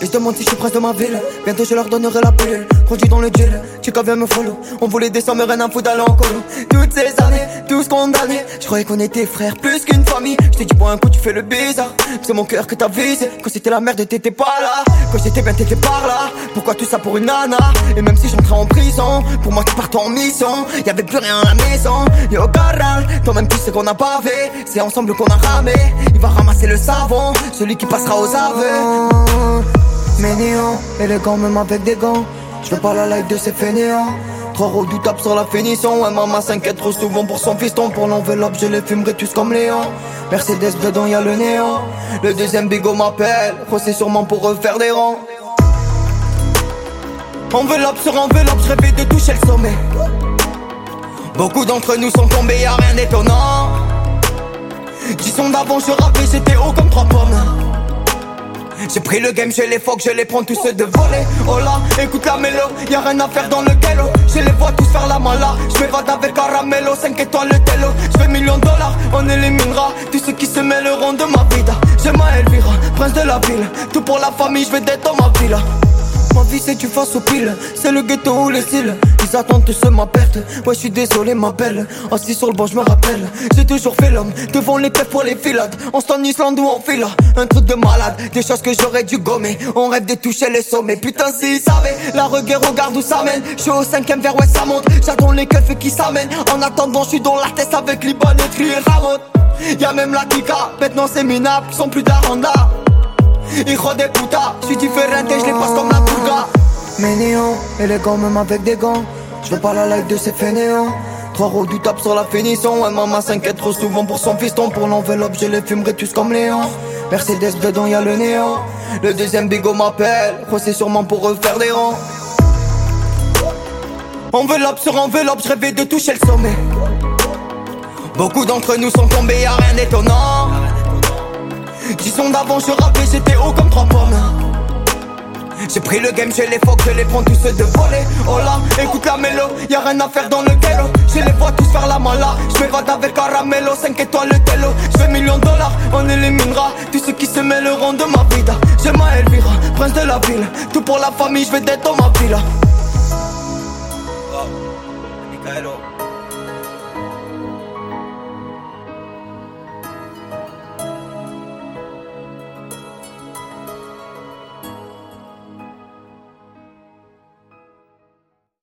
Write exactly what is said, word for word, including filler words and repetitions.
Ils se demandent si je suis prince de ma ville. Bientôt je leur donnerai la pilule. Conduit dans le deal, tu viens me follow. On voulait descendre mais rien à foutre d'aller en colo. Toutes ces années, tous condamnés. Je croyais qu'on était frères plus qu'une famille. Je t'ai dit pour un coup tu fais le bizarre. C'est mon cœur que t'as visé. Quand c'était la merde t'étais pas là. Quand j'étais bien t'étais par là. Pourquoi tout ça pour une nana? Et même si j'entrais en prison, pour moi tu partais en mission. Y'avait plus rien à la maison. Yo carnal, toi-même tu sais qu'on a pas fait. C'est ensemble qu'on a ramé. Il va ramasser le savon, celui qui passera aux aveux. Mais néant, élégant même avec des gants. Je veux pas la life de ces fainéants. Trop redoutable sur la finition. Ouais maman s'inquiète trop souvent pour son fiston. Pour l'enveloppe je les fumerai tous comme Léon. Mercedes dedans y'a le néant. Le deuxième bigot m'appelle. Oh c'est sûrement pour refaire des rangs. Enveloppe sur enveloppe, je rêvais de toucher le sommet. Beaucoup d'entre nous sont tombés, y'a rien d'étonnant. Dix ans d'avant je rappais, j'étais haut comme trois pommes. J'ai pris le game, je les fuck, je les prends tous ceux de voler. Oh là, écoute la mélo, y'a rien à faire dans le ghetto. Je les vois tous faire la mala, je m'évade avec Caramelo, cinq étoiles le télo. Je fais millions de dollars, on éliminera tous ceux qui se mêleront de ma vida. J'aime à Elvira, prince de la ville. Tout pour la famille, je vais d'être dans ma villa. Ma vie c'est du face au pile, c'est le ghetto ou les îles. Ils attendent tous ma perte, ouais je suis désolé ma belle. Assis sur le banc je me rappelle, j'ai toujours fait l'homme devant les pères pour les filades. On se en Islande ou en fila, un truc de malade. Des choses que j'aurais dû gommer, on rêve de toucher les sommets. Putain s'ils savaient, la reggae regarde où ça mène. Je suis au cinquième vers ouais ça monte, j'attends les keufs qui s'amènent. En attendant je suis dans la tête avec Liban et Tri et Ramon. Y'a même la Kika, maintenant c'est minable, sont plus d'Aranda. Hijo de puta, je suis différent et je les passe comme la pulga. Mais néant, élégant même avec des gants. Je veux pas la life de ces fainéants. Trop redoutable sur la finition. Ouais maman s'inquiète trop souvent pour son fiston. Pour l'enveloppe je les fumerai tous comme Léon. Mercedes dedans y'a le néant. Le deuxième bigot m'appelle. Oh c'est sûrement pour refaire des rangs. Enveloppe sur enveloppe, je rêvais de toucher le sommet. Beaucoup d'entre nous sont tombés, y'a rien d'étonnant. Dix ans d'avant je rappais, j'étais haut comme trois pommes. J'ai pris le game, je les fuck, je les prends tous ceux de voler. Oh là, écoute la mélo, y'a rien à faire dans le ghetto. Je les vois tous faire la mala, je m'évade avec Caramelo, cinq étoiles le télo. Je fais millions de dollars, on éliminera tous ceux qui se mêleront de ma vida. J'aime à Elvira, prince de la ville. Tout pour la famille, je vais d'être dans ma villa. Oh, Michaelo.